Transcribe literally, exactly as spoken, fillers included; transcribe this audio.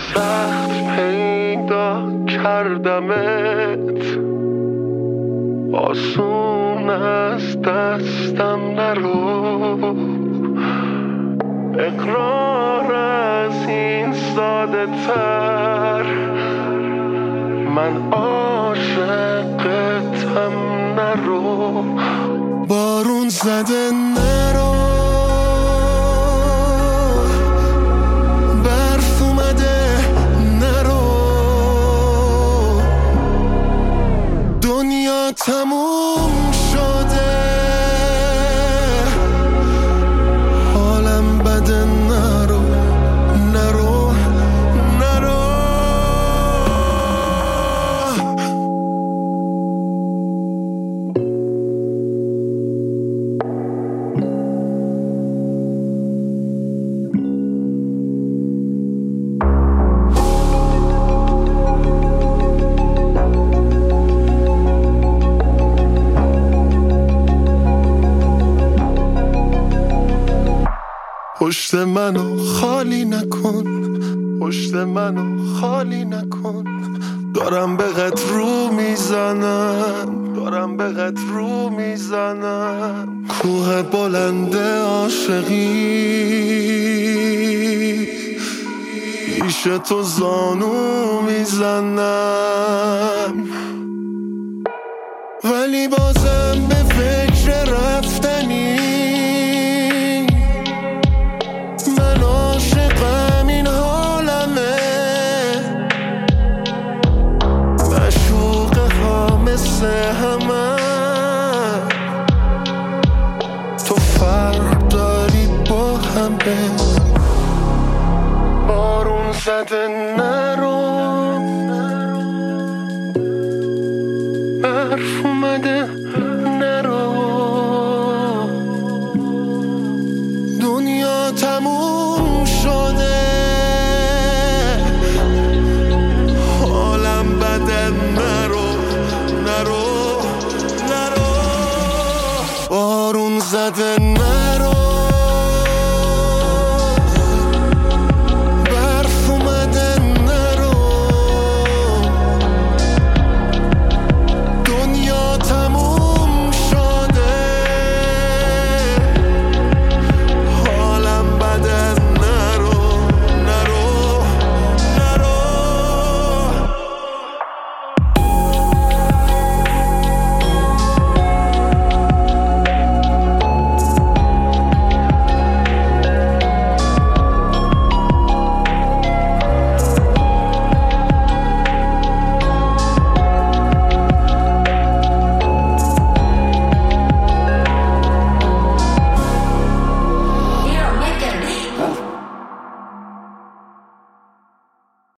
سخت پیدا کردمت، آسون از دستم نرو. اقرار از این ساده تر، من عاشقتم نرو. بارون زده نرو، برف اومده نرو، دنیا تموم شده، حالم بده نرو نرو نرو. پشت منو خالی نکن، پشت منو خالی نکن، دارم به قد رو میزنم، دارم به قد رو میزنم. کوه بلند عاشقی، پیش تو زانو میزنم، ولی بازم به فکر رفتنی. من عاشقم، این حالمه، مشوقه ها مثل همه. تو فرق داری با همه. بارون زده نرو،